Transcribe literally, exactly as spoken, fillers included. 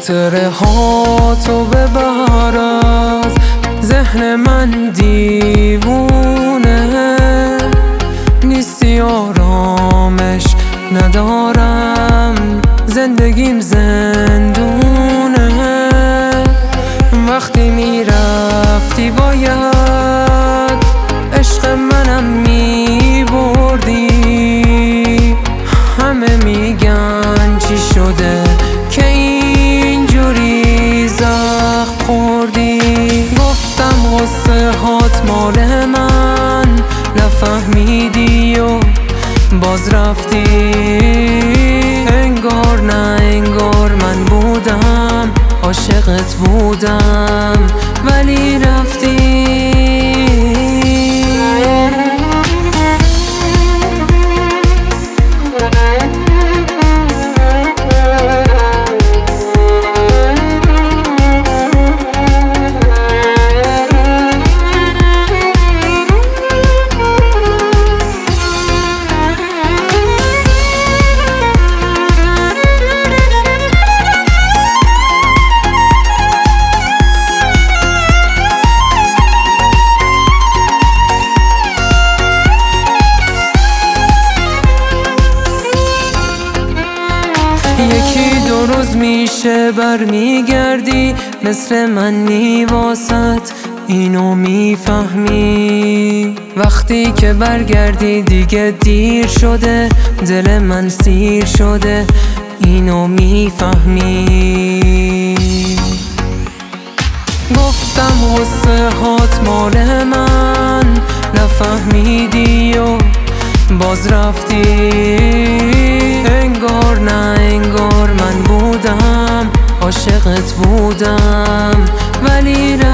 خاطره ها تو ببر از ذهن من دیوونه، نیستی آرامش ندارم، زندگیم زندونه. وقتی میرفتی باید عشق منم میبردی، همه میگن چی شده که اینجوری زخم خوردی. گفتم غصه هات مال من نفهمیدی و باز رفتی، انگار نه انگار من بودم عاشقت بودم ولی رفتی. یکی دو روز میشه برمیگردی، مثل منی واسط اینو میفهمی. وقتی که برگردی دیگه دیر شده، دل من سیر شده اینو میفهمی. گفتم غصه هات مال من نفهمیدی و باز رفتی، انگار نه انگار من بودم عاشقت بودم ولی